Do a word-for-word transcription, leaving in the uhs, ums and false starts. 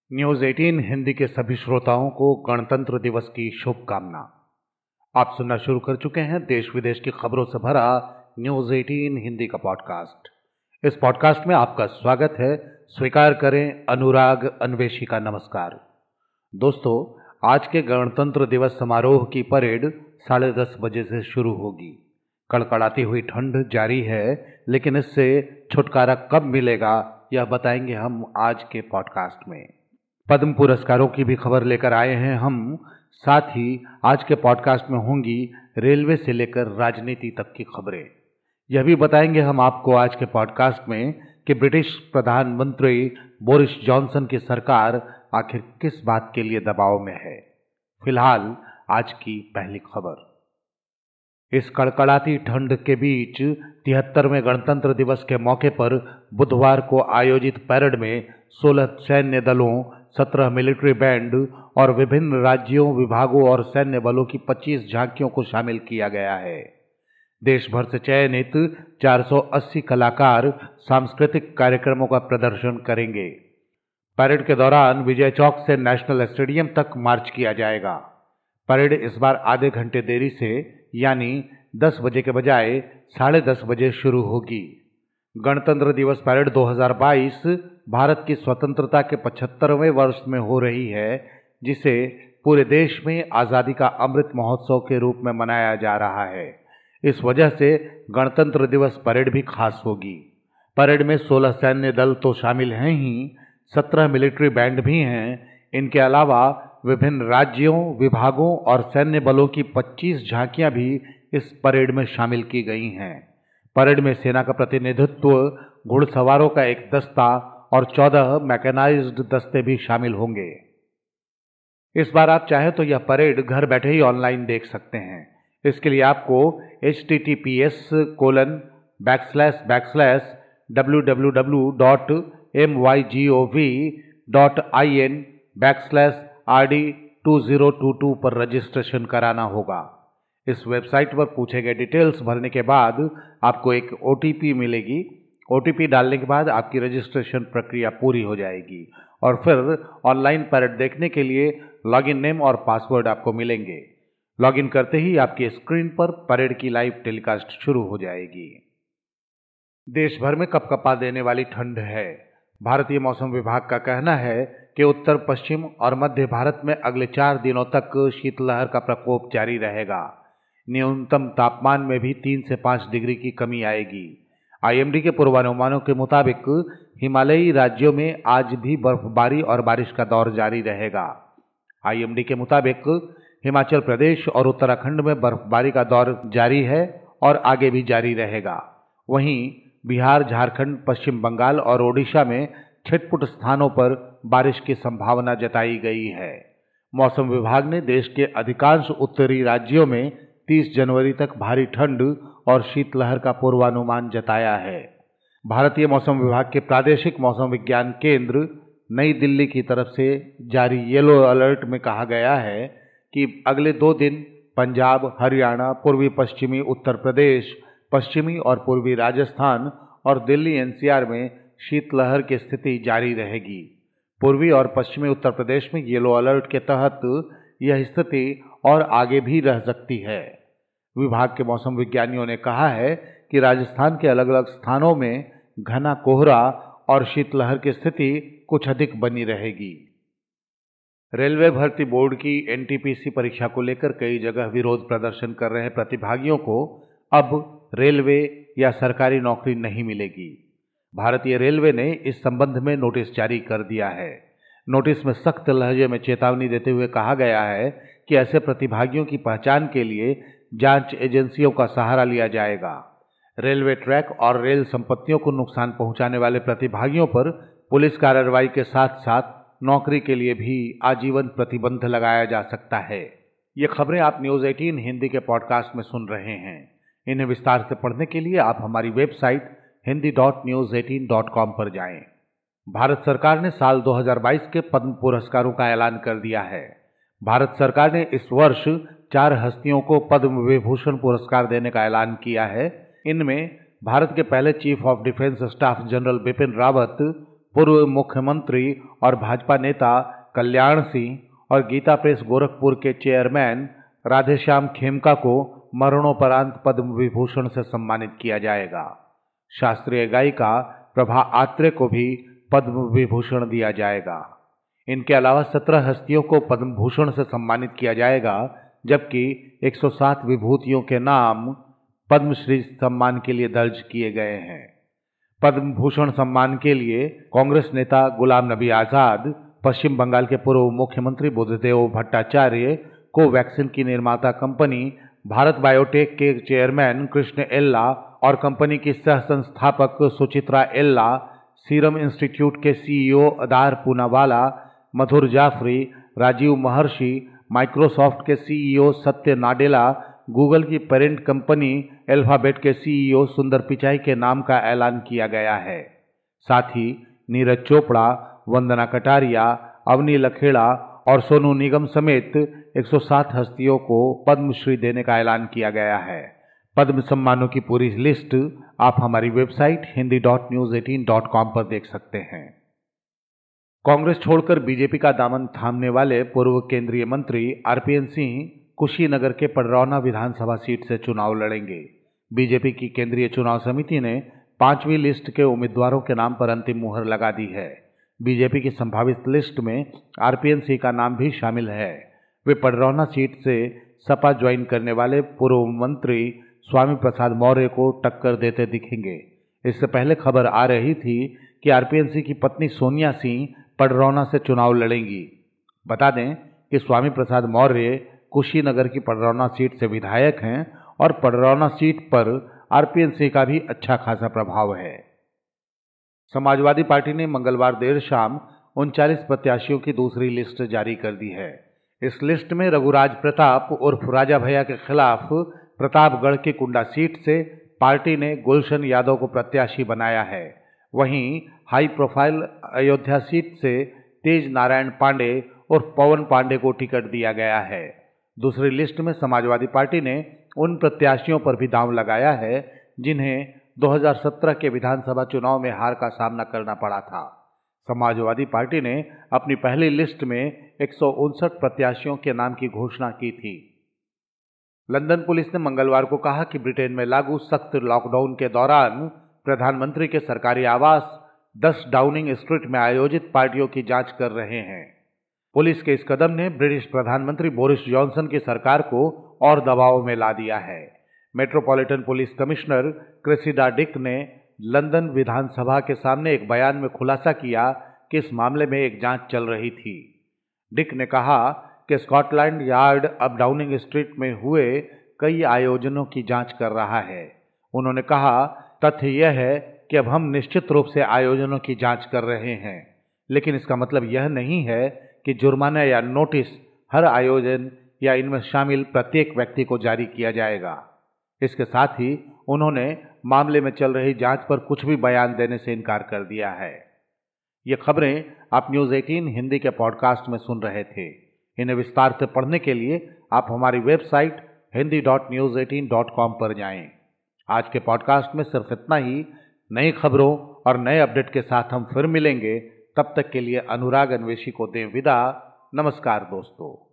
News अठारह हिंदी के सभी श्रोताओं को गणतंत्र दिवस की शुभकामना। आप सुनना शुरू कर चुके हैं देश विदेश की खबरों से भरा न्यूज अठारह हिंदी का पॉडकास्ट। इस पॉडकास्ट में आपका स्वागत है। स्वीकार करें अनुराग अन्वेषी का नमस्कार। दोस्तों, आज के गणतंत्र दिवस समारोह की परेड साढ़े दस बजे से शुरू होगी। कड़कड़ाती हुई ठंड जारी है, लेकिन इससे छुटकारा कब मिलेगा यह बताएंगे हम आज के पॉडकास्ट में। पद्म पुरस्कारों की भी खबर लेकर आए हैं हम। साथ ही आज के पॉडकास्ट में होंगी रेलवे से लेकर राजनीति तक की खबरें। यह भी बताएंगे हम आपको आज के पॉडकास्ट में कि ब्रिटिश प्रधानमंत्री बोरिस जॉनसन की सरकार आखिर किस बात के लिए दबाव में है। फिलहाल आज की पहली खबर। इस कड़कड़ाती ठंड के बीच तिहत्तरवें गणतंत्र दिवस के मौके पर बुधवार को आयोजित परेड में सोलह सैन्य दलों, सत्रह मिलिट्री बैंड और विभिन्न राज्यों, विभागों और सैन्य बलों की पच्चीस झांकियों को शामिल किया गया है। देश भर से चयनित चार सौ अस्सी कलाकार सांस्कृतिक कार्यक्रमों का प्रदर्शन करेंगे। परेड के दौरान विजय चौक से नेशनल स्टेडियम तक मार्च किया जाएगा। परेड इस बार आधे घंटे देरी से यानी दस बजे के बजाय साढ़े दस बजे शुरू होगी। गणतंत्र दिवस परेड दो हज़ार बाईस भारत की स्वतंत्रता के पचहत्तरवें वर्ष में हो रही है, जिसे पूरे देश में आज़ादी का अमृत महोत्सव के रूप में मनाया जा रहा है। इस वजह से गणतंत्र दिवस परेड भी खास होगी। परेड में सोलह सैन्य दल तो शामिल हैं ही, सत्रह मिलिट्री बैंड भी हैं। इनके अलावा विभिन्न राज्यों, विभागों और सैन्य बलों की पच्चीस झांकियां भी इस परेड में शामिल की गई हैं। परेड में सेना का प्रतिनिधित्व, घुड़सवारों का एक दस्ता और चौदह मैकेनाइज्ड दस्ते भी शामिल होंगे। इस बार आप चाहें तो यह परेड घर बैठे ही ऑनलाइन देख सकते हैं। इसके लिए आपको H T T P S colon back slash back slash W W W dot M Y G O V dot I N back slash R D two zero two two पर registration कराना होगा। इस website पर पूछे गए details भरने के बाद आपको एक ओ टी पी मिलेगी। ओ टी पी डालने के बाद आपकी रजिस्ट्रेशन प्रक्रिया पूरी हो जाएगी और फिर ऑनलाइन परेड देखने के लिए लॉगिन नेम और पासवर्ड आपको मिलेंगे। लॉगिन करते ही आपकी स्क्रीन पर परेड की लाइव टेलीकास्ट शुरू हो जाएगी। देश भर में कपकपा देने वाली ठंड है। भारतीय मौसम विभाग का कहना है कि उत्तर पश्चिम और मध्य भारत में अगले चार दिनों तक शीतलहर का प्रकोप जारी रहेगा। न्यूनतम तापमान में भी तीन से पाँच डिग्री की कमी आएगी। आई एम डी के पूर्वानुमानों के मुताबिक हिमालयी राज्यों में आज भी बर्फबारी और बारिश का दौर जारी रहेगा। आई एम डी के मुताबिक हिमाचल प्रदेश और उत्तराखंड में बर्फबारी का दौर जारी है और आगे भी जारी रहेगा। वहीं बिहार, झारखंड, पश्चिम बंगाल और ओडिशा में छिटपुट स्थानों पर बारिश की संभावना जताई गई है। मौसम विभाग ने देश के अधिकांश उत्तरी राज्यों में तीस जनवरी तक भारी ठंड और शीतलहर का पूर्वानुमान जताया है। भारतीय मौसम विभाग के प्रादेशिक मौसम विज्ञान केंद्र नई दिल्ली की तरफ से जारी येलो अलर्ट में कहा गया है कि अगले दो दिन पंजाब, हरियाणा, पूर्वी पश्चिमी उत्तर प्रदेश, पश्चिमी और पूर्वी राजस्थान और दिल्ली एन सी आर में शीतलहर की स्थिति जारी रहेगी। पूर्वी और पश्चिमी उत्तर प्रदेश में येलो अलर्ट के तहत यह स्थिति और आगे भी रह सकती है। विभाग के मौसम विज्ञानियों ने कहा है कि राजस्थान के अलग अलग स्थानों में घना कोहरा और शीतलहर की स्थिति कुछ अधिक बनी रहेगी। रेलवे भर्ती बोर्ड की एन टी पी सी परीक्षा को लेकर कई जगह विरोध प्रदर्शन कर रहे प्रतिभागियों को अब रेलवे या सरकारी नौकरी नहीं मिलेगी। भारतीय रेलवे ने इस संबंध में नोटिस जारी कर दिया है। नोटिस में सख्त लहजे में चेतावनी देते हुए कहा गया है कि ऐसे प्रतिभागियों की पहचान के लिए जांच एजेंसियों का सहारा लिया जाएगा। रेलवे ट्रैक और रेल संपत्तियों को नुकसान पहुंचाने वाले प्रतिभागियों पर पुलिस कार्रवाई के साथ साथ नौकरी के लिए भी आजीवन प्रतिबंध लगाया जा सकता है। ये खबरें आप न्यूज अठारह हिंदी के पॉडकास्ट में सुन रहे हैं। इन्हें विस्तार से पढ़ने के लिए आप हमारी website Hindi dot news eighteen dot com पर जाएं। भारत सरकार ने साल दो हज़ार बाईस के पद्म पुरस्कारों का ऐलान कर दिया है। भारत सरकार ने इस वर्ष चार हस्तियों को पद्म विभूषण पुरस्कार देने का ऐलान किया है। इनमें भारत के पहले chief of defence staff general Bipin Rawat, पूर्व मुख्यमंत्री और भाजपा नेता कल्याण सिंह और गीता प्रेस गोरखपुर के चेयरमैन राधेश्याम खेमका को मरणोपरांत पद्म विभूषण से सम्मानित किया जाएगा। शास्त्रीय गायिका प्रभा आत्रे को भी पद्म विभूषण दिया जाएगा। इनके अलावा सत्रह हस्तियों को पद्म भूषण से सम्मानित किया जाएगा, जबकि एक सौ सात विभूतियों के नाम पद्मश्री सम्मान के लिए दर्ज किए गए हैं। पद्म भूषण सम्मान के लिए कांग्रेस नेता गुलाम नबी आजाद, पश्चिम बंगाल के पूर्व मुख्यमंत्री बुद्धदेव भट्टाचार्य, कोवैक्सीन की निर्माता कंपनी भारत बायोटेक के चेयरमैन कृष्ण एल्ला और कंपनी की सह संस्थापक सुचित्रा एल्ला, सीरम इंस्टीट्यूट के सीईओ अदार पूनावाला, मधुर जाफरी, राजीव महर्षि, माइक्रोसॉफ्ट के सीईओ सत्य नाडेला, गूगल की पेरेंट कंपनी अल्फाबेट के सीईओ सुंदर पिचाई के नाम का ऐलान किया गया है। साथ ही नीरज चोपड़ा, वंदना कटारिया, अवनी लखेड़ा और सोनू निगम समेत एक सौ सात हस्तियों को पद्मश्री देने का ऐलान किया गया है। पद्म सम्मानों की पूरी लिस्ट आप हमारी website Hindi dot news eighteen dot com पर देख सकते हैं। कांग्रेस छोड़कर बीजेपी का दामन थामने वाले पूर्व केंद्रीय मंत्री आरपीएन सिंह कुशीनगर के पडरौना विधानसभा सीट से चुनाव लड़ेंगे। बीजेपी की केंद्रीय चुनाव समिति ने पांचवी लिस्ट के उम्मीदवारों के नाम पर अंतिम मुहर लगा दी है। बीजेपी की संभावित लिस्ट में आरपीएन सिंह का नाम भी शामिल है। वे पडरौना सीट से सपा ज्वाइन करने वाले पूर्व मंत्री स्वामी प्रसाद मौर्य को टक्कर देते दिखेंगे। इससे पहले खबर आ रही थी कि आरपीएन सिंह की पत्नी सोनिया सिंह पडरौना से चुनाव लड़ेंगी। बता दें कि स्वामी प्रसाद मौर्य कुशीनगर की पडरौना सीट से विधायक हैं और पडरौना सीट पर आरपीएन सिंह का भी अच्छा खासा प्रभाव है। समाजवादी पार्टी ने मंगलवार देर शाम उनचालीस प्रत्याशियों की दूसरी लिस्ट जारी कर दी है। इस लिस्ट में रघुराज प्रताप उर्फ राजा भैया के खिलाफ प्रतापगढ़ की कुंडा सीट से पार्टी ने गुलशन यादव को प्रत्याशी बनाया है। वहीं हाई प्रोफाइल अयोध्या सीट से तेज नारायण पांडे उर्फ पवन पांडे को टिकट दिया गया है। दूसरी लिस्ट में समाजवादी पार्टी ने उन प्रत्याशियों पर भी दांव लगाया है जिन्हें दो हज़ार सत्रह के विधानसभा चुनाव में हार का सामना करना पड़ा था। समाजवादी पार्टी ने अपनी पहली लिस्ट में एक सौ उनसठ प्रत्याशियों के नाम की घोषणा की थी। लंदन पुलिस ने मंगलवार को कहा कि ब्रिटेन में लागू सख्त लॉकडाउन के दौरान प्रधानमंत्री के सरकारी आवास दस डाउनिंग स्ट्रीट में आयोजित पार्टियों की जांच कर रहे हैं। पुलिस के इस कदम ने ब्रिटिश प्रधानमंत्री बोरिस जॉनसन की सरकार को और दबाव में ला दिया है। Metropolitan police commissioner Cressida Dick ने लंदन विधानसभा के सामने एक बयान में खुलासा किया कि इस मामले में एक जांच चल रही थी। डिक ने कहा कि स्कॉटलैंड यार्ड अब डाउनिंग स्ट्रीट में हुए कई आयोजनों की जांच कर रहा है। उन्होंने कहा, तथ्य यह है कि अब हम निश्चित रूप से आयोजनों की जांच कर रहे हैं, लेकिन इसका मतलब यह नहीं है कि जुर्माना या नोटिस हर आयोजन या इनमें शामिल प्रत्येक व्यक्ति को जारी किया जाएगा। इसके साथ ही उन्होंने मामले में चल रही जांच पर कुछ भी बयान देने से इनकार कर दिया है। ये खबरें आप न्यूज़ अठारह हिंदी के पॉडकास्ट में सुन रहे थे। इन्हें विस्तार से पढ़ने के लिए आप हमारी website Hindi dot news eighteen dot com पर जाएं। आज के पॉडकास्ट में सिर्फ इतना ही। नई खबरों और नए अपडेट के साथ हम फिर मिलेंगे। तब तक के लिए अनुराग अन्वेषी को दें विदा। नमस्कार दोस्तों।